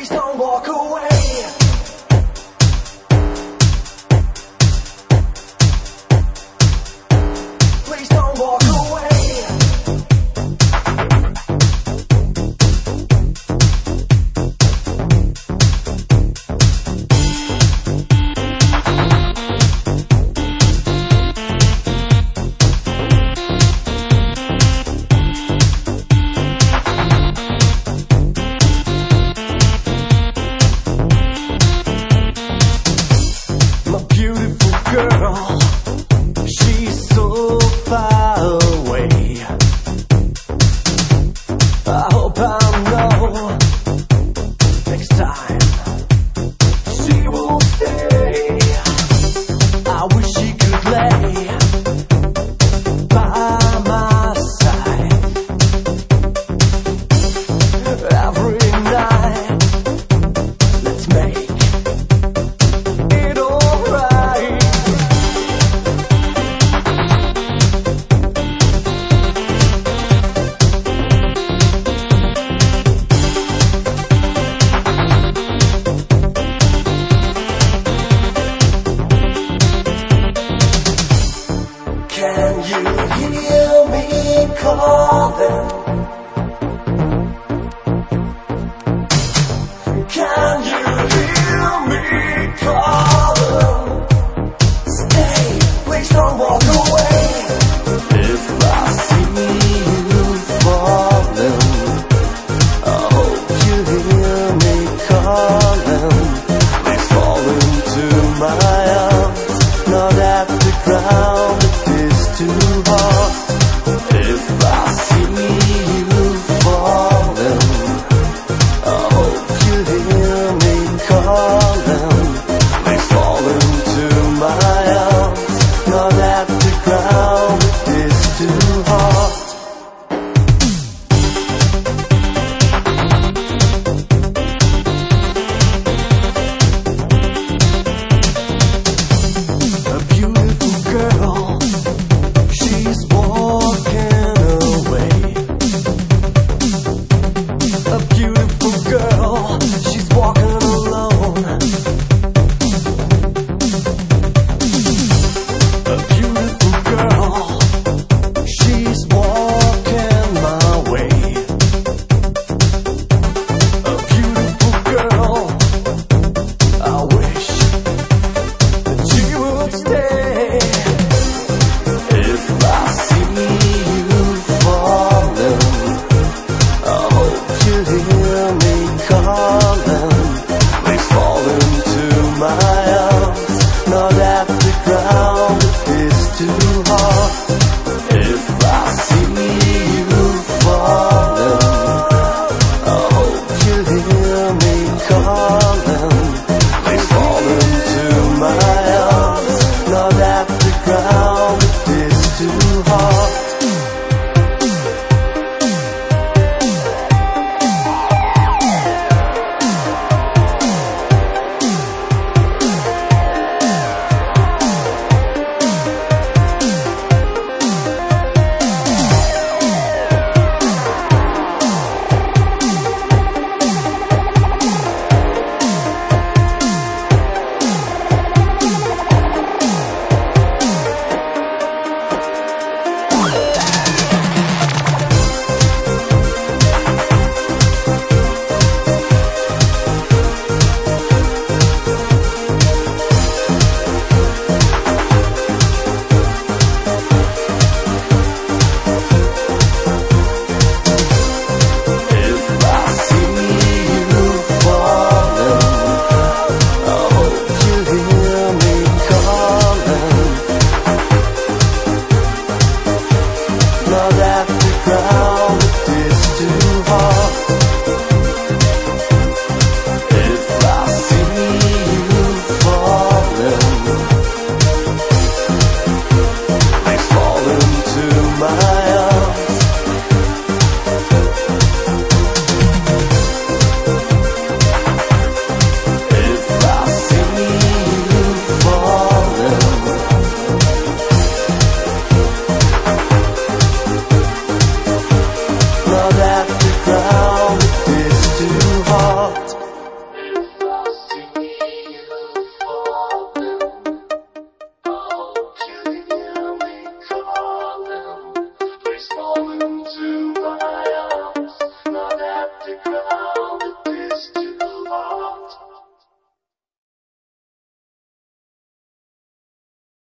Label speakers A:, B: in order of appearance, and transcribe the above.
A: Please don't walk away. Please don't walk away. My beautiful girl, she's so far away. I hope I know next time she will stay. I wish she could lay by my side every night. Let's make it alright. Can you hear me calling? Can you hear me calling? Stay, please don't walk away. If I see you falling, I hope you hear me calling. Please fall into my arms, not at the ground. It's too hard. If I see you falling, I hope you hear me calling. Please fall into my arms, not at